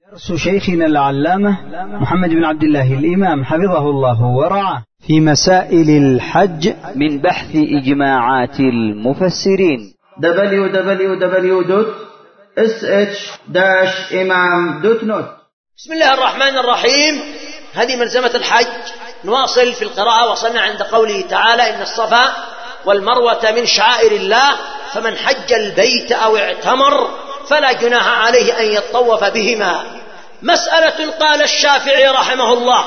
درس شيخنا العلامة محمد بن عبد الله الإمام حفظه الله ورعاه في مسائل الحج من بحث إجماعات المفسرين. www.sh-imam.net. بسم الله الرحمن الرحيم. هذه ملزمة الحج. نواصل في القراءة. وصلنا عند قوله تعالى: إن الصفا والمروة من شعائر الله فمن حج البيت أو اعتمر فلا جناح عليه أن يطوف بهما. مسألة. قال الشافعي رحمه الله: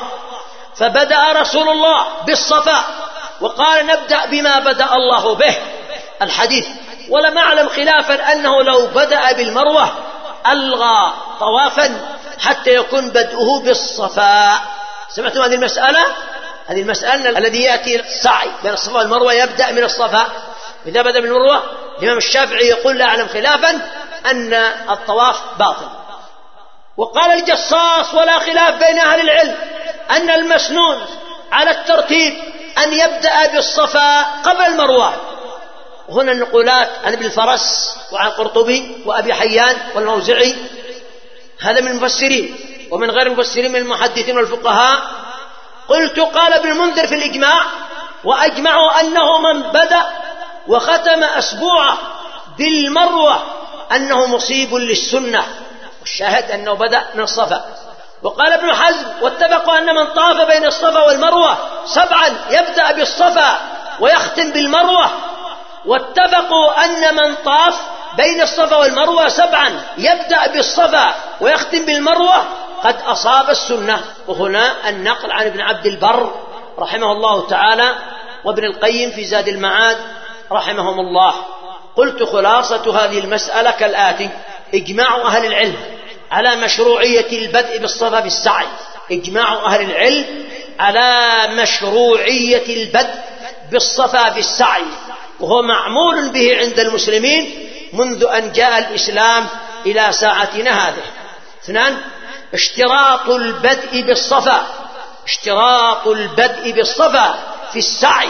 فبدأ رسول الله بالصفا وقال: نبدأ بما بدأ الله به. الحديث. ولم أعلم خلافا أنه لو بدأ بالمروة ألغى طوافا حتى يكون بدءه بالصفا. سمعتم هذه المسألة؟ هذه المسألة الذي يأتي السعي بين الصفا والمروة يبدأ من الصفا. إذا بدأ بالمروة الإمام الشافعي يقول: لا أعلم خلافا أن الطواف باطل. وقال الجصاص: ولا خلاف بين أهل العلم أن المسنون على الترتيب أن يبدأ بالصفا قبل المروة. وهنا النقولات عن ابن الفرس وعن قرطبي وأبي حيان والموزعي، هذا من المفسرين، ومن غير المفسرين من المحدثين والفقهاء. قلت: قال ابن المنذر في الإجماع: وأجمعوا أنه من بدأ وختم أسبوعه بالمروة أنه مصيب للسنة، والشاهد أنه بدأ من الصفا. وقال ابن حزم: واتفقوا أن من طاف بين الصفا والمروة 7 يبدأ بالصفا ويختم بالمروة. واتفقوا أن من طاف بين الصفا والمروة 7 يبدأ بالصفا ويختم بالمروة قد أصاب السنة. وهنا النقل عن ابن عبد البر رحمه الله تعالى وابن القيم في زاد المعاد رحمهم الله. قلت: خلاصة هذه المسألة كالآتي: إجماع أهل العلم على مشروعية البدء بالصفا في السعي. إجماع أهل العلم على مشروعية البدء بالصفا في السعي، وهو معمول به عند المسلمين منذ أن جاء الإسلام إلى ساعتنا هذه. 2. اشتراط البدء بالصفا. اشتراط البدء بالصفا في السعي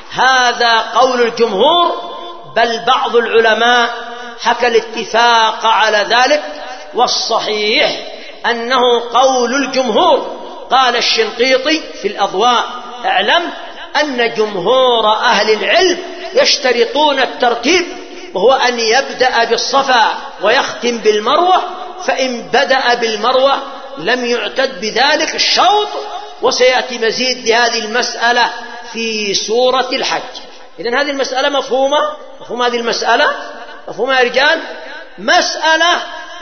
هذا قول الجمهور، بل بعض العلماء حكى الاتفاق على ذلك، والصحيح أنه قول الجمهور. قال الشنقيطي في الأضواء: اعلم أن جمهور أهل العلم يشترطون الترتيب، وهو أن يبدأ بالصفا ويختم بالمروة، فإن بدأ بالمروة لم يعتد بذلك الشوط. وسيأتي مزيد لهذه المسألة في سورة الحج. إذن هذه المسألة مفهومة؟ مفهوم هذه المسألة؟ مفهوم يا رجال؟ مسألة.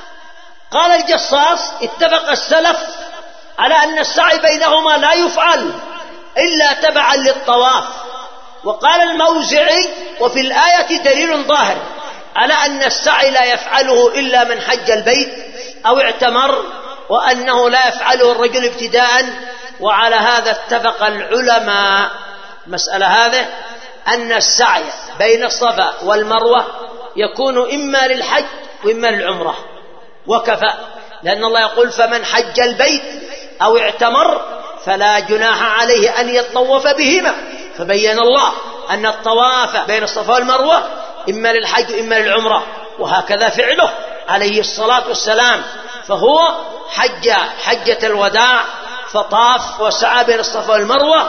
قال الجصاص: اتفق السلف على أن السعي بينهما لا يفعل إلا تبعا للطواف. وقال الموزعي: وفي الآية دليل ظاهر على أن السعي لا يفعله إلا من حج البيت أو اعتمر، وأنه لا يفعله الرجل ابتداء. وعلى هذا اتفق العلماء. مسألة هذه أن السعي بين الصفا والمروة يكون إما للحج وإما للعمرة، وكفى، لأن الله يقول: فمن حج البيت أو اعتمر فلا جناح عليه أن يطوف بهما. فبين الله أن الطواف بين الصفا والمروة إما للحج وإما للعمرة، وهكذا فعله عليه الصلاة والسلام. فهو حج حجة الوداع فطاف وسعى بين الصفا والمروة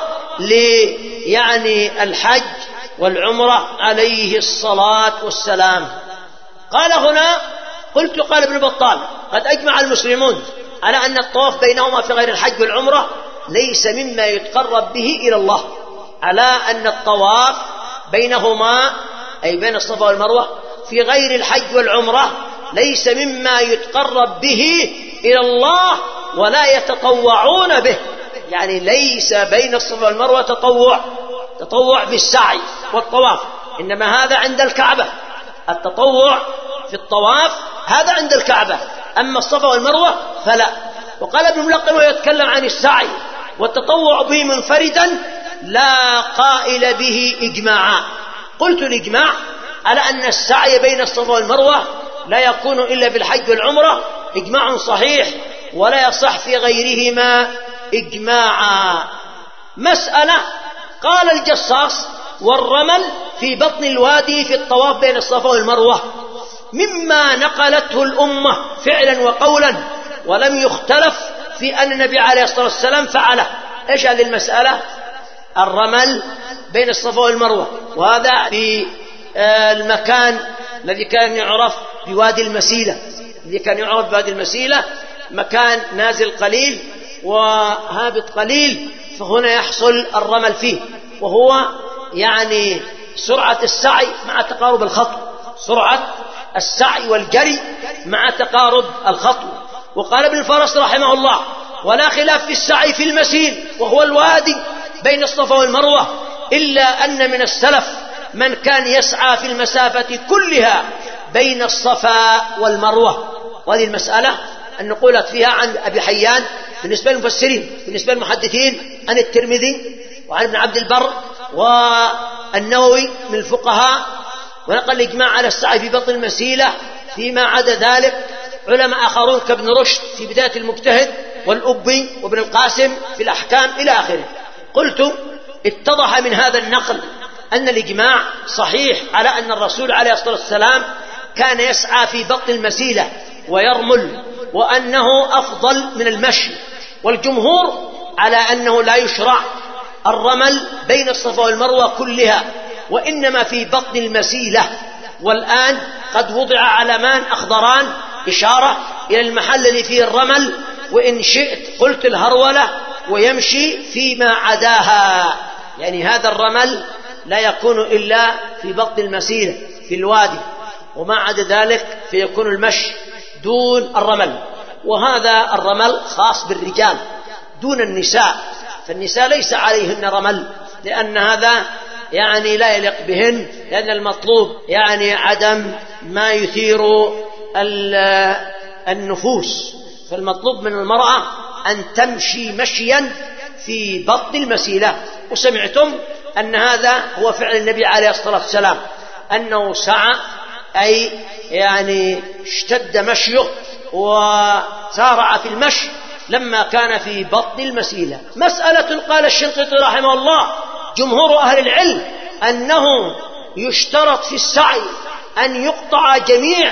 الحج والعمرة عليه الصلاة والسلام. قال هنا: قلت: قال ابن بطال: قد أجمع المسلمون على أن الطواف بينهما في غير الحج والعمرة ليس مما يتقرب به إلى الله، على أن الطواف بينهما أي بين الصفا والمروة في غير الحج والعمرة ليس مما يتقرب به إلى الله ولا يتطوعون به. يعني ليس بين الصفا والمروة تطوع في السعي والطواف، إنما هذا عند الكعبة. التطوع في الطواف هذا عند الكعبة، أما الصفا والمروة فلا. وقال ابن ملقن ويتكلم عن السعي والتطوع به منفردا لا قائل به إجماعا. قلت: الإجماع على أن السعي بين الصفا والمروة لا يكون إلا في الحج والعمرة إجماع صحيح، ولا يصح في غيرهما إجماعا. مسألة. قال الجصاص: والرمل في بطن الوادي في الطواف بين الصفا والمروة مما نقلته الأمة فعلا وقولا، ولم يختلف في أن النبي عليه الصلاة والسلام فعله. إيش هذه المسألة؟ الرمل بين الصفا والمروة، وهذا في المكان الذي كان يعرف بوادي المسيلة، مكان نازل قليل وهابط قليل، فهنا يحصل الرمل فيه، وهو يعني سرعة السعي مع تقارب الخطو، سرعة السعي والجري مع تقارب الخطو. وقال ابن الفرس رحمه الله: ولا خلاف في السعي في المسيل وهو الوادي بين الصفا والمروة، إلا أن من السلف من كان يسعى في المسافة كلها بين الصفا والمروة. وهذه المسألة أن نقولت فيها عن أبي حيان بالنسبة للمفسرين، بالنسبة للمحدثين عن الترمذي وعن ابن عبد البر والنووي من الفقهاء، ونقل الإجماع على السعي في بطن المسيلة. فيما عدا ذلك علماء آخرون كابن رشد في بداية المجتهد، والأبي وابن القاسم في الأحكام إلى آخره. قلت: اتضح من هذا النقل أن الإجماع صحيح على أن الرسول عليه الصلاة والسلام كان يسعى في بطن المسيلة ويرمل، وأنه أفضل من المشي. والجمهور على أنه لا يشرع الرمل بين الصفا والمروة كلها، وإنما في بطن المسيلة. والآن قد وضع علمان أخضران إشارة إلى المحل الذي فيه الرمل، وإن شئت قلت الهرولة، ويمشي فيما عداها. يعني هذا الرمل لا يكون إلا في بطن المسيلة في الوادي، وما عدا ذلك فيكون المشي دون الرمل. وهذا الرمل خاص بالرجال دون النساء، فالنساء ليس عليهن رمل، لأن هذا يعني لا يليق بهن، لأن المطلوب يعني عدم ما يثير النفوس. فالمطلوب من المرأة أن تمشي مشيا في بطن المسيلة. وسمعتم أن هذا هو فعل النبي عليه الصلاة والسلام، أنه سعى، أي يعني اشتد مشيه وسارع في المشي لما كان في بطن المسيلة. مسألة قال الشنقيطي رحمه الله: جمهور أهل العلم أنه يشترط في السعي أن يقطع جميع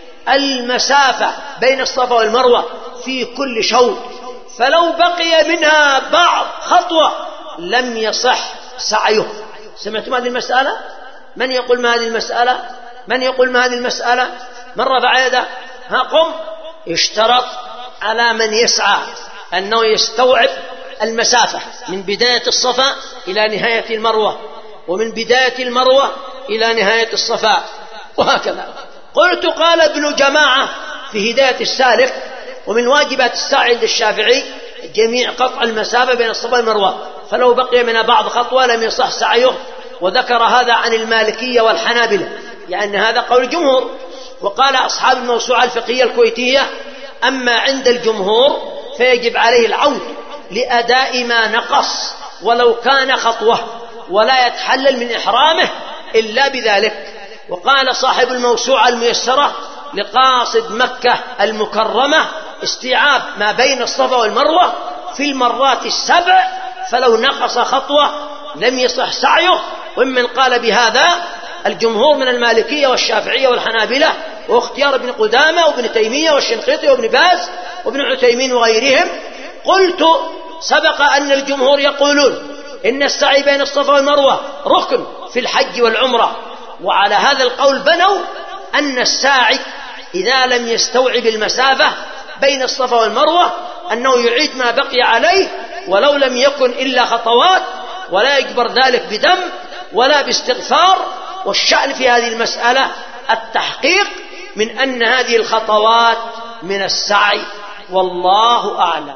المسافة بين الصفا والمروة في كل شوط، فلو بقي منها بعض خطوة لم يصح سعيه. سمعتم هذه المسألة؟ من يقول ما هذه المسألة؟ من يقول ما هذه المسألة؟ من رفع يده؟ ها قم. يشترط على من يسعى أنه يستوعب المسافة من بداية الصفا إلى نهاية المروة، ومن بداية المروة إلى نهاية الصفا، وهكذا. قلت: قال ابن جماعة في هداية السالك: ومن واجبات السعي عند الشافعي جميع قطع المسافة بين الصفا والمروة، فلو بقي منها بعض خطوة لم يصح سعيه. وذكر هذا عن المالكية والحنابلة، يعني هذا قول الجمهور. وقال أصحاب الموسوعة الفقهية الكويتية: أما عند الجمهور فيجب عليه العود لأداء ما نقص ولو كان خطوة، ولا يتحلل من إحرامه إلا بذلك. وقال صاحب الموسوعة الميسرة: لقاصد مكة المكرمة استيعاب ما بين الصفا والمروة في المرات السبع، فلو نقص خطوة لم يصح سعيه. ومن قال بهذا الجمهور من المالكية والشافعية والحنابلة، واختيار ابن قدامة وابن تيمية والشنقيطي وابن باز وابن عثيمين وغيرهم. قلت: سبق أن الجمهور يقولون إن السعي بين الصفا والمروة ركن في الحج والعمرة، وعلى هذا القول بنوا أن الساعي إذا لم يستوعب المسافة بين الصفا والمروة أنه يعيد ما بقي عليه ولو لم يكن إلا خطوات، ولا يجبر ذلك بدم ولا باستغفار. والشأن في هذه المسألة التحقيق من أن هذه الخطوات من السعي، والله أعلم.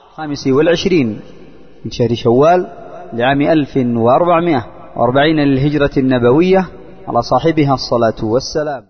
25 من شهر شوال لعام 1440 للهجرة النبوية، على صاحبها الصلاة والسلام.